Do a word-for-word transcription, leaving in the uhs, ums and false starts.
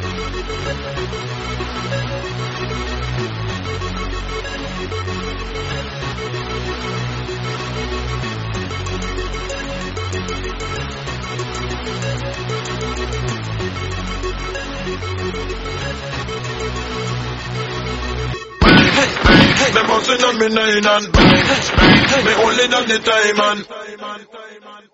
Me bouncing on me nine and bang, bang. Me holding on the time and